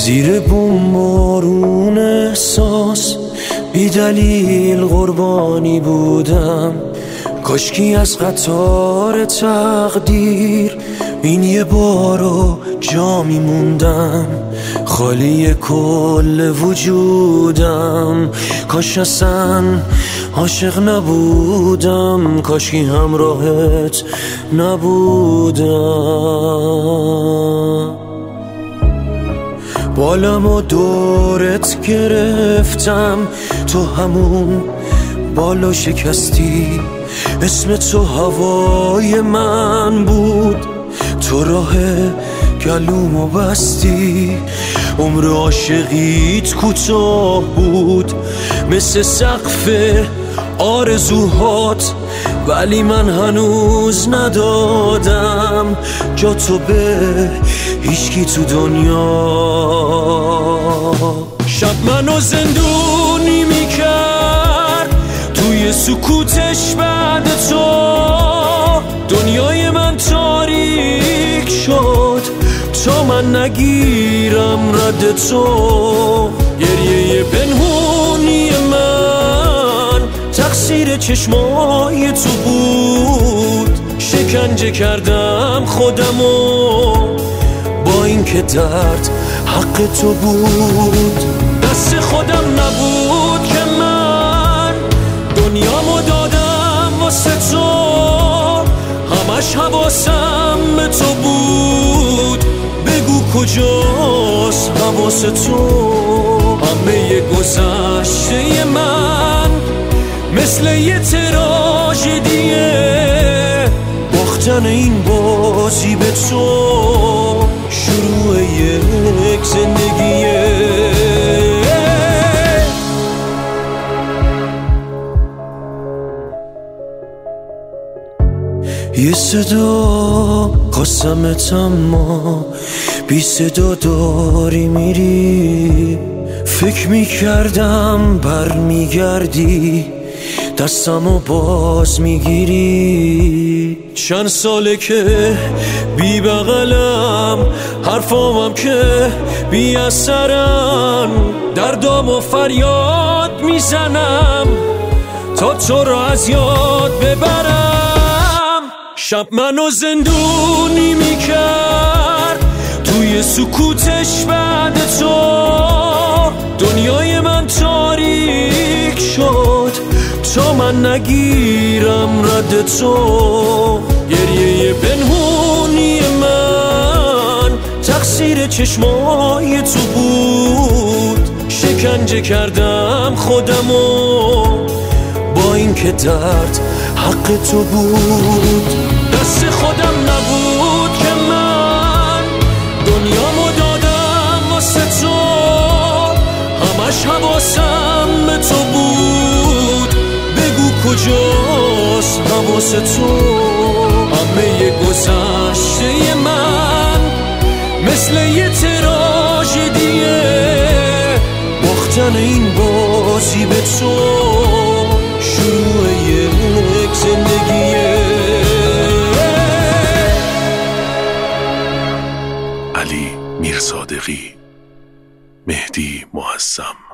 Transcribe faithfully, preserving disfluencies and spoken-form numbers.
زیر بومبارون احساس بی دلیل قربانی بودم. کاشکی از قطار تقدیر این یه بارو جا میموندم، خالی کل وجودم. کاش اصلا عاشق نبودم، کاشکی همراهت نبودم. بالم و دورت گرفتم، تو همون بالا شکستی. اسم تو هوای من بود، تو راه گلومو بستی. عمر عاشقیت کوتاه بود مثل سقف آرزوهات، ولی من هنوز ندادم جا تو به هیچکی تو دنیا. شب منو زندونی میکرد توی سکوتش بعد تو، دنیای من تاریک شد تا من نگیرم رد تو. گریه پنهونی من تقصیر چشمای تو بود، شکنجه کردم خودمو با اینکه درد حق تو بود. دست خودم نبود که من دنیامو دادم واسه تو، همش حواسم به تو بود. بگو کجاست حواس تو؟ همه گذشته من مثل یه تراژدیه، باختن این بازی به تو شروع یک زندگیه. یه صدا قسمت اما بی صدا داری میری. فکر میکردم بر میگردی، دستمو باز میگیری. چند ساله که بی بغلم، حرفامم که بی اثرن. دردامو فریاد میزنم تا تو رو از یاد ببرم. شب منو زندونی میکرد توی سکوتش بعد تو، دنیای من تاریک شد تا من نگیرم رد تو. گریه پنهونی من تقصیر چشمای تو بود، شکنجه کردم خودمو با اینکه درد حق تو بود. دست خودم نبود که من دنیامو دادم واسه تو، همش حواسم به تو بود. بگو کجاست حواس تو؟ همه گذشته من مثل یه تراژدیه، باختن این بازی به تو شروع یک زندگیه. علی میرصادقی، مهدی معظم.